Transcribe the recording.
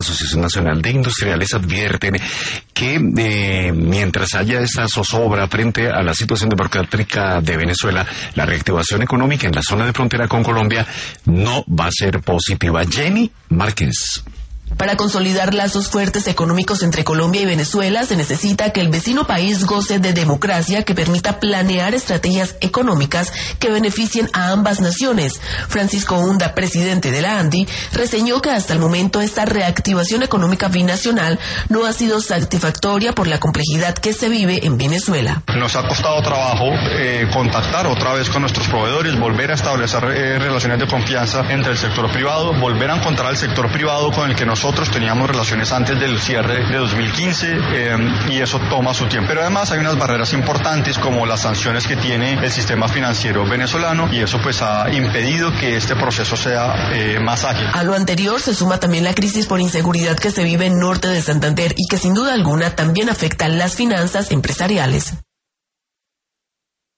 Asociación Nacional de Industriales advierten que mientras haya esta zozobra frente a la situación democrática de Venezuela, la reactivación económica en la zona de frontera con Colombia no va a ser positiva. Jenny Márquez. Para consolidar lazos fuertes económicos entre Colombia y Venezuela, se necesita que el vecino país goce de democracia que permita planear estrategias económicas que beneficien a ambas naciones. Francisco Unda, presidente de la ANDI, reseñó que hasta el momento esta reactivación económica binacional no ha sido satisfactoria por la complejidad que se vive en Venezuela. Nos ha costado trabajo contactar otra vez con nuestros proveedores, volver a establecer relaciones de confianza entre el sector privado, volver a encontrar el sector privado con el que nosotros teníamos relaciones antes del cierre de 2015 y eso toma su tiempo. Pero además hay unas barreras importantes como las sanciones que tiene el sistema financiero venezolano y eso pues ha impedido que este proceso sea más ágil. A lo anterior se suma también la crisis por inseguridad que se vive en norte de Santander y que sin duda alguna también afecta las finanzas empresariales.